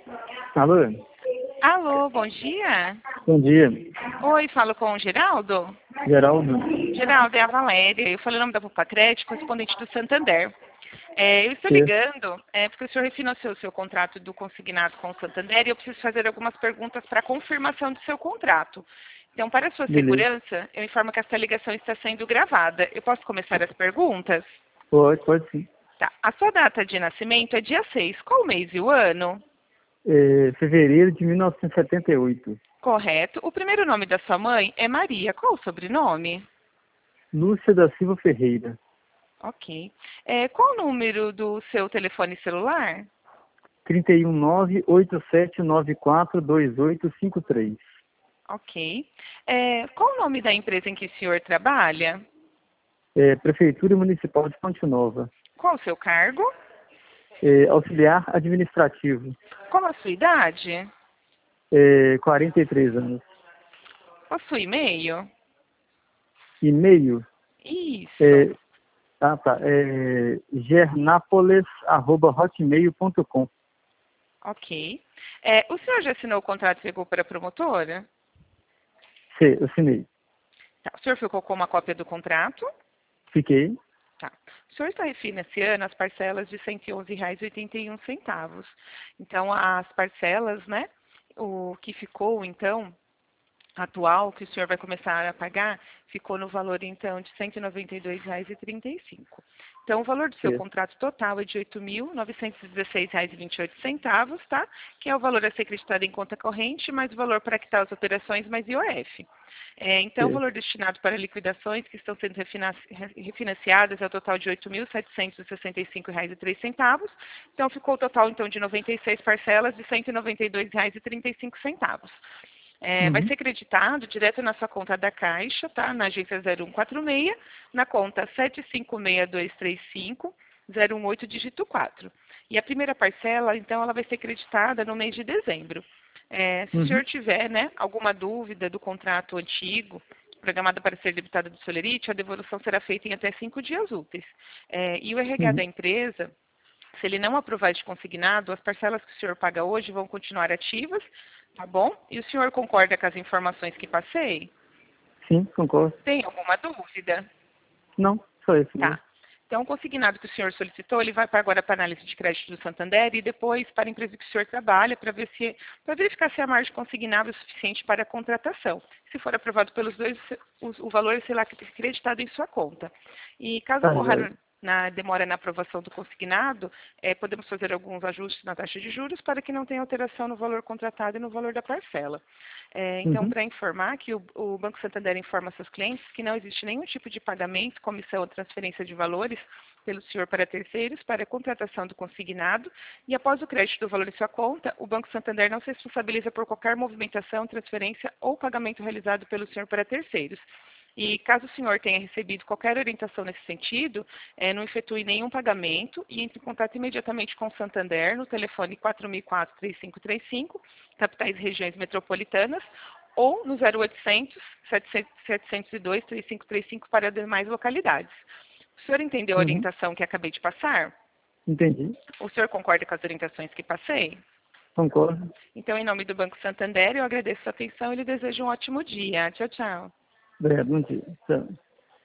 Alô? Alô, bom dia. Bom dia. Oi, falo com o Geraldo. Geraldo? Geraldo, é a Valéria. Eu falei o nome da Popacred, correspondente do Santander. Eu estou Que? ligando porque o senhor refinanciou o seu contrato do consignado com o Santander e eu preciso fazer algumas perguntas para confirmação do seu contrato. Então, para a sua Beleza. segurança, eu informo que essa ligação está sendo gravada. Eu posso começar as perguntas? Pode sim. Tá. A sua data de nascimento é dia 6. Qual o mês e o ano? Fevereiro de 1978. Correto. O primeiro nome da sua mãe é Maria. Qual o sobrenome? Lúcia da Silva Ferreira. Ok. Qual o número do seu telefone celular? 31987942853. Ok. Qual o nome da empresa em que o senhor trabalha? Prefeitura Municipal de Fonte Nova. Qual o seu cargo? Auxiliar administrativo. Qual a sua idade? 43 anos. Possui e-mail? E-mail? Isso. Tá. gernapoles@hotmail.com. Ok. O senhor já assinou o contrato e pegou para a promotora? Assinei. Tá. O senhor ficou com uma cópia do contrato? Fiquei. Tá. O senhor está refinanciando as parcelas de R$ 111,81. Então, as parcelas, né? O que ficou, então, atual, que o senhor vai começar a pagar, ficou no valor, então, de R$ 192,35. Então, o valor do seu Certo. contrato total é de R$ 8.916,28, tá? Que é o valor a ser acreditado em conta corrente, mais o valor para quitar as operações, mais IOF. Então, o Certo. valor destinado para liquidações que estão sendo refinanciadas é o total de R$ 8.765,03. Então, ficou o total, então, de 96 parcelas de R$ 192,35. Vai Uhum. ser creditado direto na sua conta da Caixa, tá? Na agência 0146, na conta 756235018 dígito 4. E a primeira parcela, então, ela vai ser creditada no mês de dezembro. Se o Uhum. senhor tiver, né, alguma dúvida do contrato antigo, programado para ser debitado do Solerite, a devolução será feita em até 5 dias úteis. E o RH da Uhum. empresa, se ele não aprovar de consignado, as parcelas que o senhor paga hoje vão continuar ativas, tá bom? E o senhor concorda com as informações que passei? Sim, concordo. Tem alguma dúvida? Não, só isso mesmo. Tá. Então, o consignado que o senhor solicitou, ele vai para agora para a análise de crédito do Santander e depois para a empresa que o senhor trabalha para verificar se a margem consignável é suficiente para a contratação. Se for aprovado pelos dois, o valor será creditado em sua conta. E caso Tá, ocorra joia. demora na aprovação do consignado, podemos fazer alguns ajustes na taxa de juros para que não tenha alteração no valor contratado e no valor da parcela. Então, Uhum. para informar que o Banco Santander informa seus clientes que não existe nenhum tipo de pagamento, comissão ou transferência de valores pelo senhor para terceiros para a contratação do consignado e após o crédito do valor em sua conta, o Banco Santander não se responsabiliza por qualquer movimentação, transferência ou pagamento realizado pelo senhor para terceiros. E caso o senhor tenha recebido qualquer orientação nesse sentido, não efetue nenhum pagamento e entre em contato imediatamente com o Santander no telefone 4004-3535, capitais e regiões metropolitanas, ou no 0800 702 3535 para demais localidades. O senhor entendeu a Uhum. orientação que acabei de passar? Entendi. O senhor concorda com as orientações que passei? Concordo. Então, em nome do Banco Santander, eu agradeço a sua atenção e lhe desejo um ótimo dia. Tchau, tchau. Obrigado, bom dia. Tchau.